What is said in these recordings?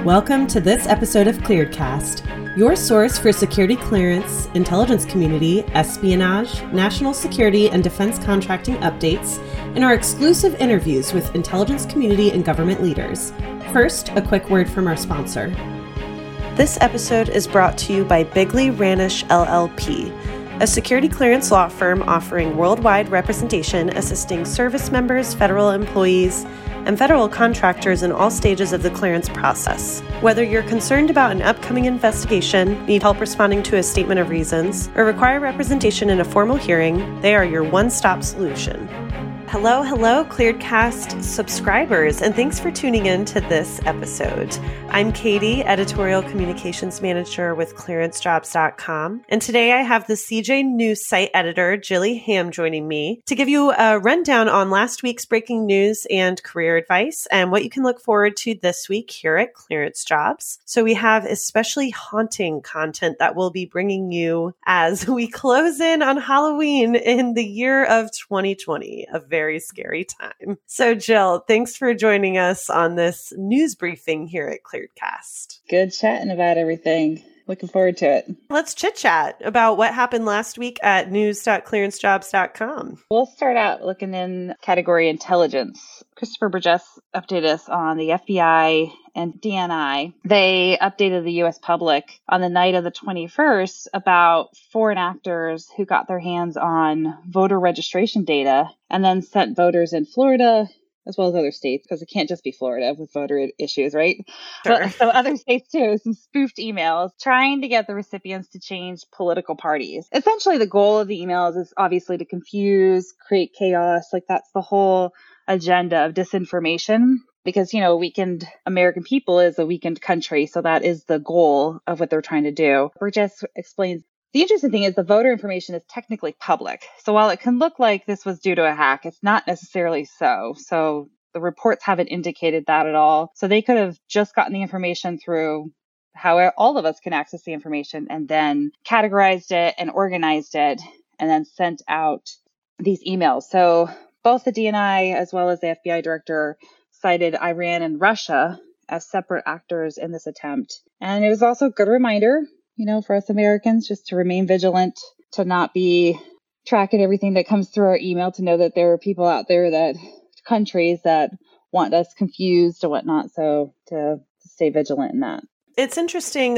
Welcome to this episode of ClearedCast, your source for security clearance, intelligence community, espionage, national security, and defense contracting updates, and our exclusive interviews with intelligence community and government leaders. First, a quick word from our sponsor. This episode is brought to you by Bigley Ranish LLP, a security clearance law firm offering worldwide representation assisting service members, federal employees, and federal contractors in all stages of the clearance process. Whether you're concerned about an upcoming investigation, need help responding to a statement of reasons, or require representation in a formal hearing, they are your one-stop solution. Hello, ClearedCast subscribers, and thanks for tuning in to this episode. I'm Katie, Editorial Communications Manager with ClearanceJobs.com, and today I have the CJ News site editor, Jilly Ham, joining me to give you a rundown on last week's breaking news and career advice, and what you can look forward to this week here at Clearance Jobs. So we have especially haunting content that we'll be bringing you as we close in on Halloween in the year of 2020, a very scary time. So Jill, thanks for joining us on this news briefing here at ClearedCast. Good chatting about everything. Looking forward to it. Let's chit chat about what happened last week at news.clearancejobs.com. We'll start out looking in category intelligence. Christopher Burgess updated us on the FBI and DNI. They updated the U.S. public on the night of the 21st about foreign actors who got their hands on voter registration data and then sent voters in Florida as well as other states, because it can't just be Florida with voter issues, right? Sure. But, so other states too, some spoofed emails trying to get the recipients to change political parties. Essentially, the goal of the emails is obviously to confuse, create chaos. Like that's the whole agenda of disinformation. Because, you know, weakened American people is a weakened country. So that is the goal of what they're trying to do. Burgess explains the interesting thing is the voter information is technically public. So while it can look like this was due to a hack, it's not necessarily so. So the reports haven't indicated that at all. So they could have just gotten the information through how all of us can access the information and then categorized it and organized it and then sent out these emails. So both the DNI as well as the FBI director cited Iran and Russia as separate actors in this attempt. And it was also a good reminder, you know, for us Americans, just to remain vigilant, to not be tracking everything that comes through our email, to know that there are people out there, that countries that want us confused or whatnot. So to stay vigilant in that. It's interesting.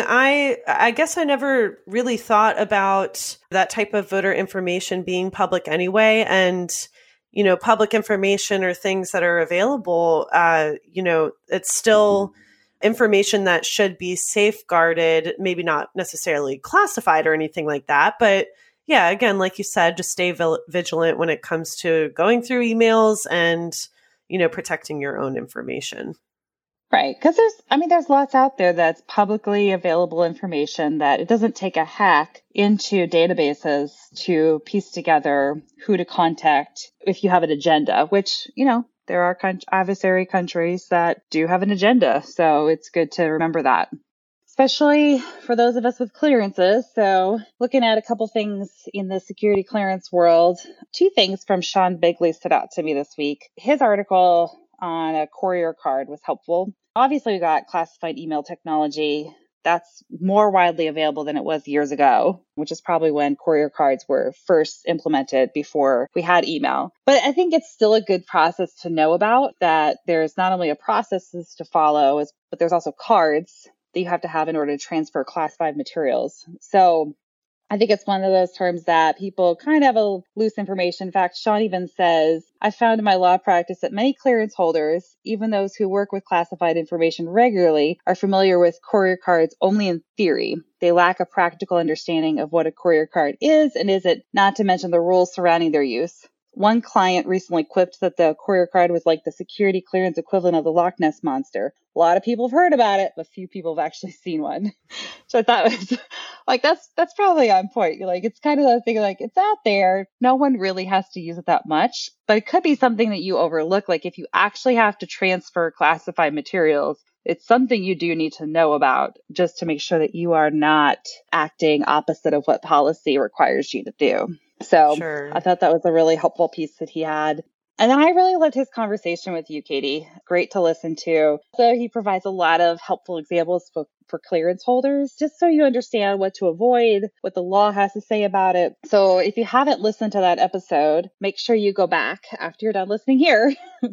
I guess I never really thought about that type of voter information being public anyway. And, you know, public information or things that are available, you know, it's still information that should be safeguarded, maybe not necessarily classified or anything like that. But yeah, again, like you said, just stay vigilant when it comes to going through emails and, you know, protecting your own information. Right. Because there's lots out there that's publicly available information that it doesn't take a hack into databases to piece together who to contact if you have an agenda, which, you know, there are adversary countries that do have an agenda. So it's good to remember that, especially for those of us with clearances. So looking at a couple things in the security clearance world, two things from Sean Bigley stood out to me this week. His article on a courier card was helpful. Obviously, we got classified email technology that's more widely available than it was years ago, which is probably when courier cards were first implemented before we had email. But I think it's still a good process to know about, that there's not only a process to follow, but there's also cards that you have to have in order to transfer classified materials. So I think it's one of those terms that people kind of have a loose information. In fact, Sean even says, I found in my law practice that many clearance holders, even those who work with classified information regularly, are familiar with courier cards only in theory. They lack a practical understanding of what a courier card is and isn't, not to mention the rules surrounding their use. One client recently quipped that the courier card was like the security clearance equivalent of the Loch Ness Monster. A lot of people have heard about it, but few people have actually seen one. So I thought it was like, that's probably on point. Like, it's kind of that thing, like, it's out there. No one really has to use it that much, but it could be something that you overlook. Like if you actually have to transfer classified materials, it's something you do need to know about just to make sure that you are not acting opposite of what policy requires you to do. So Sure. I thought that was a really helpful piece that he had. And then I really loved his conversation with you, Katie. Great to listen to. So he provides a lot of helpful examples for clearance holders, just so you understand what to avoid, what the law has to say about it. So if you haven't listened to that episode, make sure you go back after you're done listening here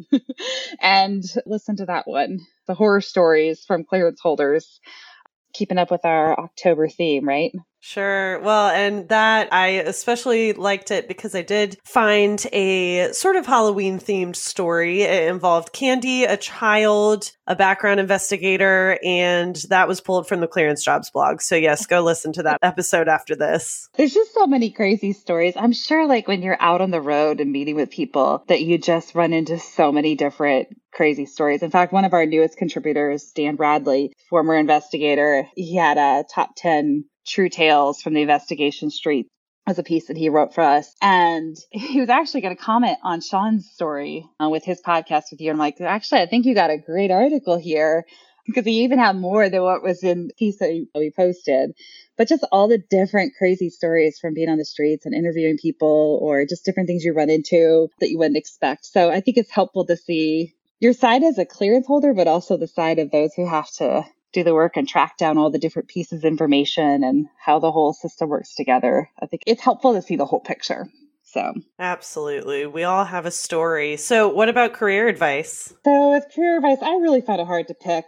and listen to that one. The horror stories from clearance holders, keeping up with our October theme, right? Sure. Well, and that I especially liked it because I did find a sort of Halloween themed story. It involved Candy, a child, a background investigator, and that was pulled from the Clearance Jobs blog. So yes, go listen to that episode after this. There's just so many crazy stories. I'm sure like when you're out on the road and meeting with people that you just run into so many different crazy stories. In fact, one of our newest contributors, Dan Bradley, former investigator, he had a top 10 true tales from the investigation street as a piece that he wrote for us. And he was actually going to comment on Sean's story with his podcast with you. I'm like, actually, I think you got a great article here, because he even had more than what was in the piece that we posted. But just all the different crazy stories from being on the streets and interviewing people, or just different things you run into that you wouldn't expect. So I think it's helpful to see your side as a clearance holder, but also the side of those who have to do the work and track down all the different pieces of information and how the whole system works together. I think it's helpful to see the whole picture. So absolutely. We all have a story. So what about career advice? So with career advice, I really found it hard to pick.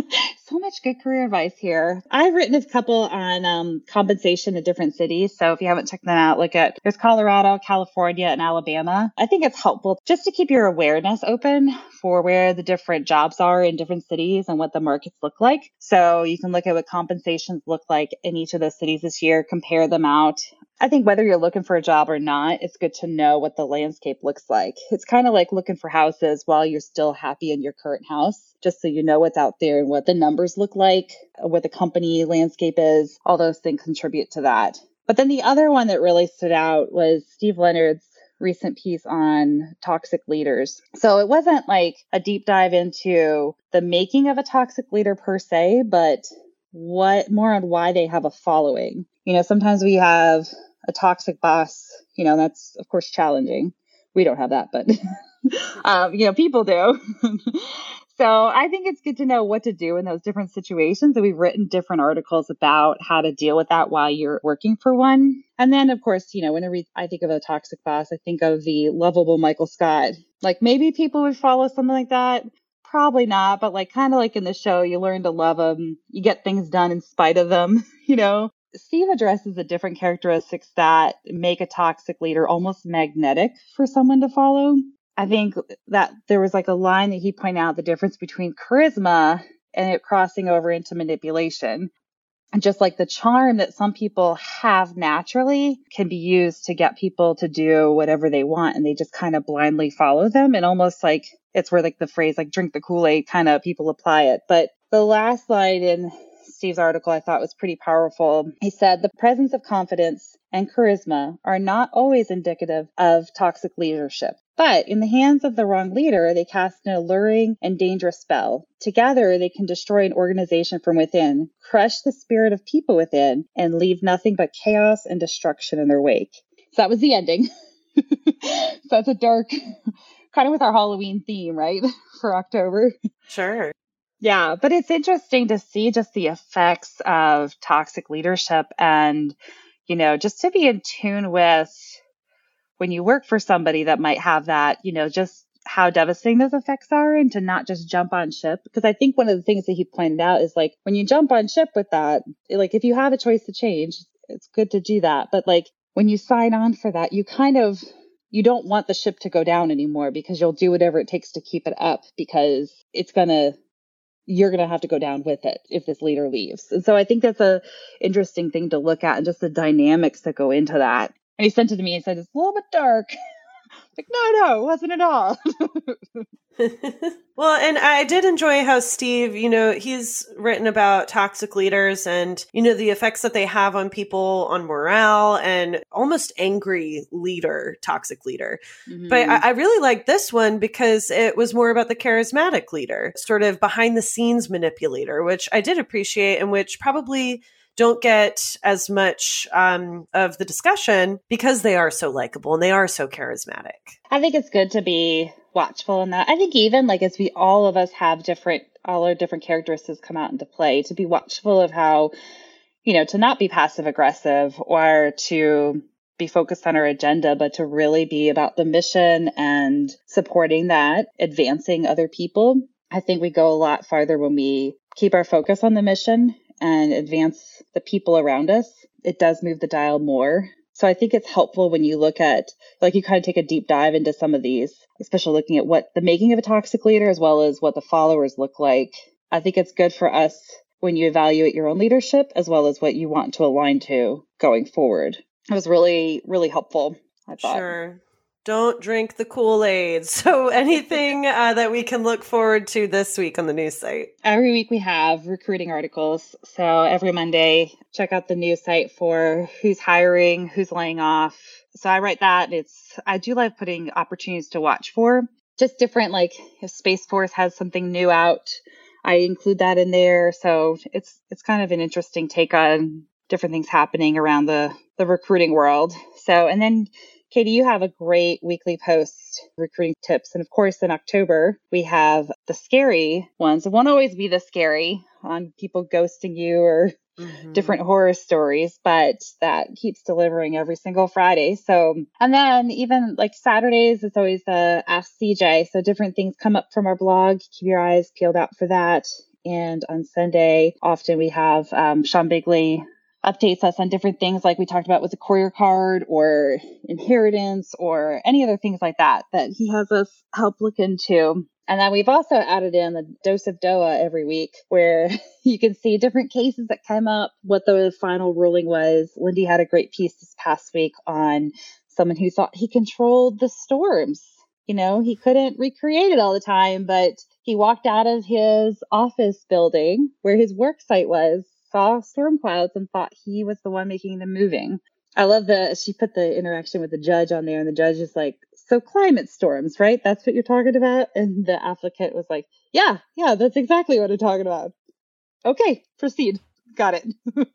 So much good career advice here. I've written a couple on compensation in different cities. So if you haven't checked them out, there's Colorado, California, and Alabama. I think it's helpful just to keep your awareness open for where the different jobs are in different cities and what the markets look like. So you can look at what compensations look like in each of those cities this year, compare them out. I think whether you're looking for a job or not, it's good to know what the landscape looks like. It's kind of like looking for houses while you're still happy in your current house, just so you know what's out there and what the numbers look like, what the company landscape is. All those things contribute to that. But then the other one that really stood out was Steve Leonard's recent piece on toxic leaders. So it wasn't like a deep dive into the making of a toxic leader per se, but more on why they have a following. Sometimes we have a toxic boss, that's of course challenging. We don't have that, but people do. So I think it's good to know what to do in those different situations. And we've written different articles about how to deal with that while you're working for one. And then, of course, whenever I think of a toxic boss, I think of the lovable Michael Scott. Like maybe people would follow something like that. Probably not, but kind of like in the show, you learn to love them. You get things done in spite of them, Steve addresses the different characteristics that make a toxic leader almost magnetic for someone to follow. I think that there was a line that he pointed out, the difference between charisma and it crossing over into manipulation. And just like the charm that some people have naturally can be used to get people to do whatever they want, and they just kind of blindly follow them. And almost it's where the phrase drink the Kool-Aid kind of people apply it. But the last line in Steve's article I thought was pretty powerful. He said, the presence of confidence and charisma are not always indicative of toxic leadership. But in the hands of the wrong leader, they cast an alluring and dangerous spell. Together, they can destroy an organization from within, crush the spirit of people within, and leave nothing but chaos and destruction in their wake. So that was the ending. So that's a dark, kind of with our Halloween theme, right? For October. Sure. Yeah, but it's interesting to see just the effects of toxic leadership and, just to be in tune with when you work for somebody that might have that, just how devastating those effects are, and to not just jump on ship. Because I think one of the things that he pointed out is when you jump on ship with that, if you have a choice to change, it's good to do that. But when you sign on for that, you you don't want the ship to go down anymore, because you'll do whatever it takes to keep it up, because you're going to have to go down with it if this leader leaves. And so I think that's a interesting thing to look at, and just the dynamics that go into that. And he sent it to me and said, it's a little bit dark. No, it wasn't at all. Well, and I did enjoy how Steve, he's written about toxic leaders and, the effects that they have on people, on morale, and almost angry leader, toxic leader. Mm-hmm. But I really liked this one because it was more about the charismatic leader, sort of behind the scenes manipulator, which I did appreciate, and which probably don't get as much of the discussion because they are so likable and they are so charismatic. I think it's good to be watchful in that. I think even like as all of us have all our different characteristics come out into play, to be watchful of how, to not be passive aggressive or to be focused on our agenda, but to really be about the mission and supporting that, advancing other people. I think we go a lot farther when we keep our focus on the mission and advance the people around us. It does move the dial more. So I think it's helpful when you look at, like, you kind of take a deep dive into some of these, especially looking at what the making of a toxic leader as well as what the followers look like. I think it's good for us when you evaluate your own leadership as well as what you want to align to going forward. It was really, really helpful, I thought. Sure. Don't drink the Kool-Aid. So anything that we can look forward to this week on the news site? Every week we have recruiting articles. So every Monday, check out the news site for who's hiring, who's laying off. So I write that. I do like putting opportunities to watch for. Just different, like if Space Force has something new out, I include that in there. So it's kind of an interesting take on different things happening around the recruiting world. So, and then Katie, you have a great weekly post, recruiting tips. And of course, in October, we have the scary ones. It won't always be the scary on people ghosting you or different horror stories, but that keeps delivering every single Friday. So, and then even like Saturdays, it's always Ask CJ. So different things come up from our blog. Keep your eyes peeled out for that. And on Sunday, often we have Sean Bigley updates us on different things like we talked about with the courier card or inheritance or any other things like that he has us help look into. And then we've also added in the Dose of DOA every week where you can see different cases that come up, what the final ruling was. Lindy had a great piece this past week on someone who thought he controlled the storms. He couldn't recreate it all the time, but he walked out of his office building where his work site was, saw storm clouds and thought he was the one making them moving. I love she put the interaction with the judge on there and the judge is like, so climate storms, right? That's what you're talking about? And the applicant was like, yeah, that's exactly what I'm talking about. Okay, proceed. Got it.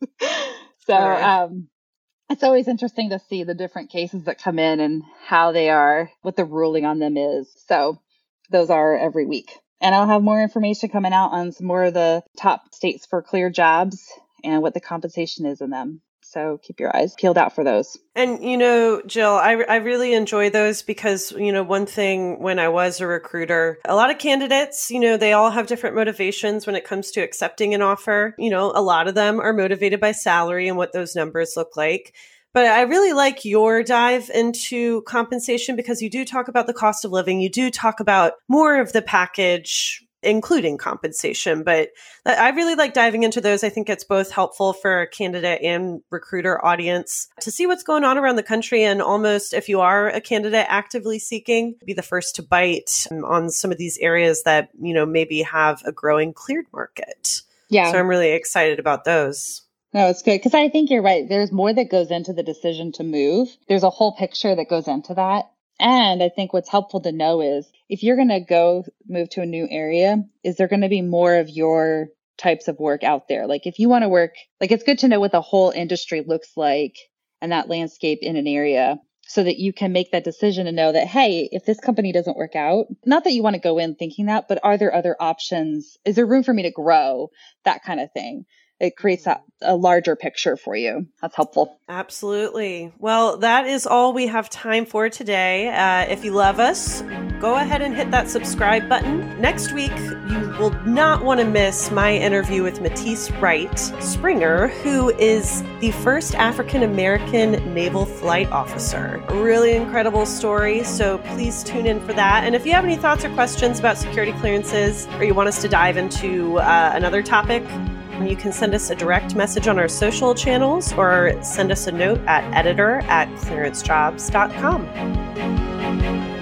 So, it's always interesting to see the different cases that come in and how they are, what the ruling on them is. So those are every week. And I'll have more information coming out on some more of the top states for clear jobs and what the compensation is in them. So keep your eyes peeled out for those. And, Jill, I really enjoy those because, one thing when I was a recruiter, a lot of candidates, they all have different motivations when it comes to accepting an offer. A lot of them are motivated by salary and what those numbers look like. But I really like your dive into compensation because you do talk about the cost of living. You do talk about more of the package, including compensation. But I really like diving into those. I think it's both helpful for a candidate and recruiter audience to see what's going on around the country. And almost if you are a candidate actively seeking, be the first to bite on some of these areas that, maybe have a growing cleared market. Yeah. So I'm really excited about those. No, it's good because I think you're right. There's more that goes into the decision to move. There's a whole picture that goes into that. And I think what's helpful to know is if you're going to move to a new area, is there going to be more of your types of work out there? Like if you want to work, like it's good to know what the whole industry looks like and that landscape in an area so that you can make that decision and know that, hey, if this company doesn't work out, not that you want to go in thinking that, but are there other options? Is there room for me to grow? That kind of thing. It creates a larger picture for you. That's helpful. Absolutely. Well, that is all we have time for today. If you love us, go ahead and hit that subscribe button. Next week, you will not want to miss my interview with Matisse Wright Springer, who is the first African-American naval flight officer. A really incredible story, so please tune in for that. And if you have any thoughts or questions about security clearances, or you want us to dive into another topic, you can send us a direct message on our social channels or send us a note at editor@clearancejobs.com.